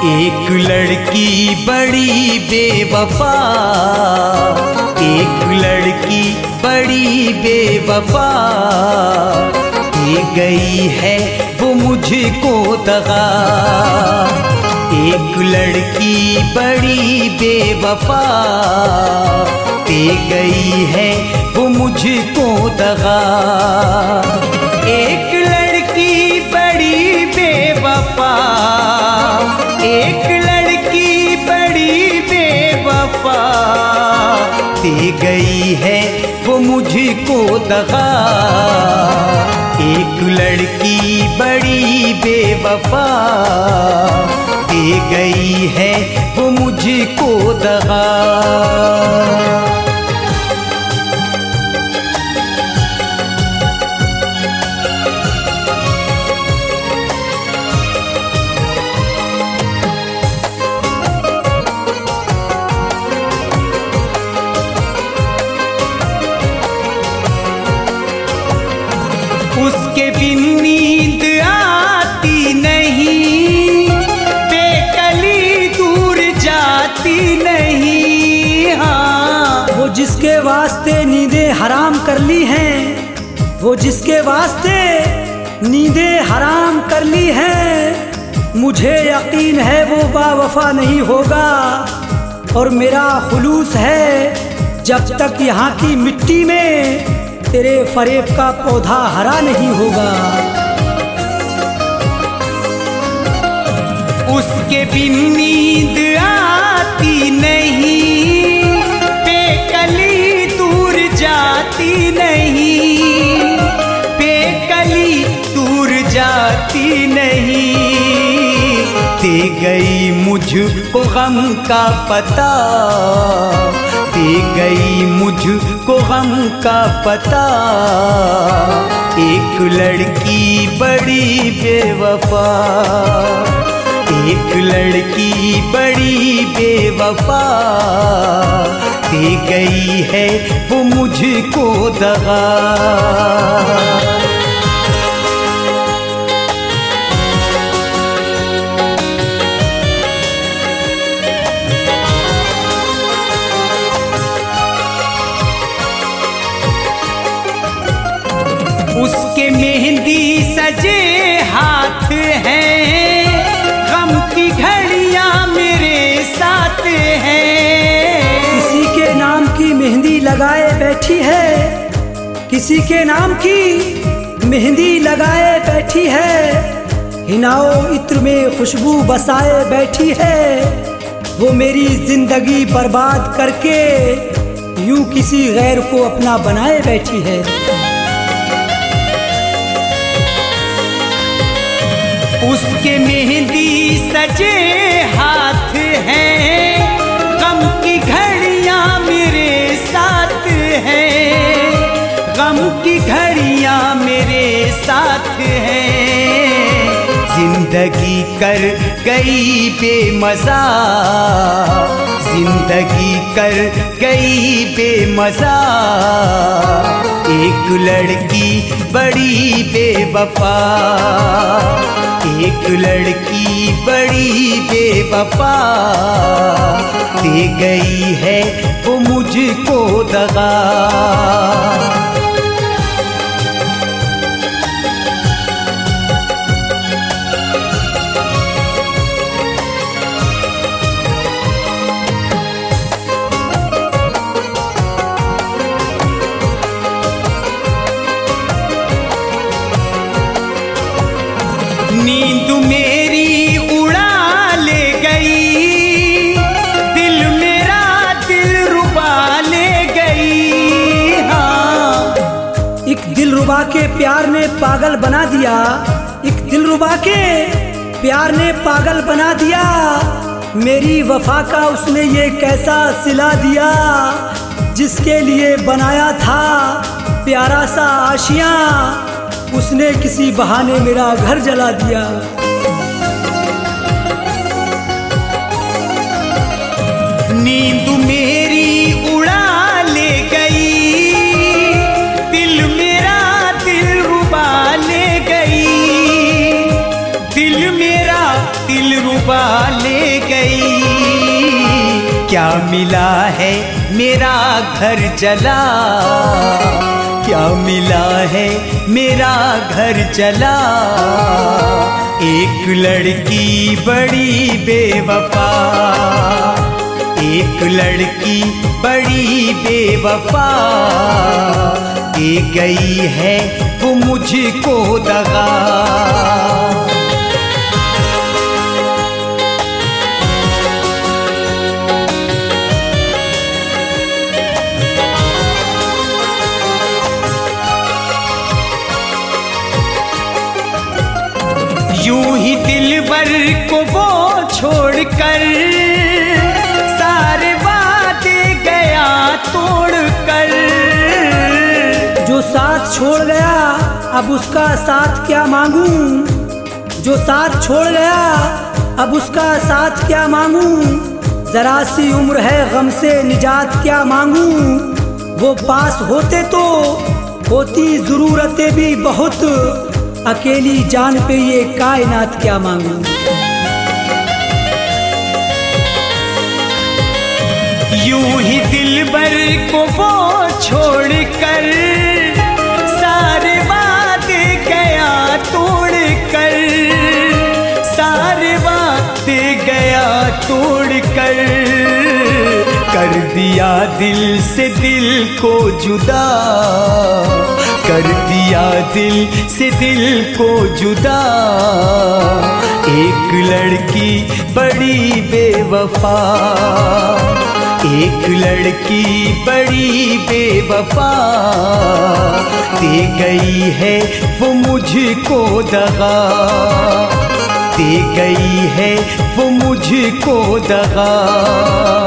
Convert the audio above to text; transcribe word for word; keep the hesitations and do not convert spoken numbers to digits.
एक लड़की बड़ी बेवफा, एक लड़की बड़ी बेवफा, दे गई है वो मुझको दगा। एक लड़की बड़ी बेवफा, दे गई है वो मुझको दगा। एक लड़की बड़ी बेवफा, एक लड़की बड़ी बेवफा, दे गई है वो मुझको दगा। एक लड़की बड़ी बेवफा, दे गई है वो मुझको दगा। उसके बिन नींद आती नहीं, बेकली दूर जाती नहीं। हाँ, वो जिसके वास्ते नींदें हराम कर ली हैं, वो जिसके वास्ते नींदें हराम कर ली हैं, मुझे यकीन है वो बावफा नहीं होगा। और मेरा खुलूस है जब तक यहाँ की मिट्टी में तेरे फरेब का पौधा हरा नहीं होगा। उसके बिन नींद आती नहीं, बेकली दूर जाती नहीं, बेकली दूर जाती नहीं। दे गई मुझको गम का पता, दे गई मुझको गम का पता। एक लड़की बड़ी बेवफा, एक लड़की बड़ी बेवफा, दे गई है वो मुझको दगा। उसके मेहंदी सजे हाथ हैं, गम की घड़ियां मेरे साथ हैं। किसी के नाम की मेहंदी लगाए बैठी है, किसी के नाम की मेहंदी लगाए बैठी है। हिनाओ इत्र में खुशबू बसाए बैठी है। वो मेरी जिंदगी बर्बाद करके यूं किसी गैर को अपना बनाए बैठी है। उसके मेहंदी सजे हाथ हैं, गम की घड़ियां मेरे साथ हैं, गम की घड़ियां मेरे साथ हैं। जिंदगी कर गई बेमज़ा, जिंदगी कर गई बेमज़ा। एक लड़की बड़ी बेवफा, एक लड़की बड़ी बेवफा, दे गई है वो मुझको दगा। नींद मेरी उड़ा ले गई, दिल मेरा दिल रुबा ले गई। हाँ, एक दिलरुबा के प्यार ने पागल बना दिया, एक दिलरुबा के प्यार ने पागल बना दिया। मेरी वफा का उसने ये कैसा सिला दिया, जिसके लिए बनाया था प्यारा सा आशियां, उसने किसी बहाने मेरा घर जला दिया। नींद मेरी उड़ा ले गई, दिल मेरा दिल रुबा ले गई, दिल मेरा दिल रुबा ले मिला है मेरा घर जला, क्या मिला है मेरा घर जला। एक लड़की बड़ी बेवफा, एक लड़की बड़ी बेवफा, दे गई है वो मुझको दगा। यूं ही दिलबर को वो छोड़कर सारे वादे गया तोड़कर। जो साथ छोड़ गया अब उसका साथ क्या मांगू, जो साथ छोड़ गया अब उसका साथ क्या मांगू। जरा सी उम्र है गम से निजात क्या मांगू। वो पास होते तो होती जरूरतें भी बहुत, अकेली जान पे ये कायनात क्या मांगू। यूं ही दिलबर को वो छोड़कर सारे वादे गया तोड़कर, सारे वादे गया तोड़कर। कर दिया दिल से दिल को जुदा, कर दिया दिल से दिल को जुदा। एक लड़की बड़ी बेवफा, एक लड़की बड़ी बेवफा, दे गई है वो मुझको दगा, दे गई है वो मुझको दगा।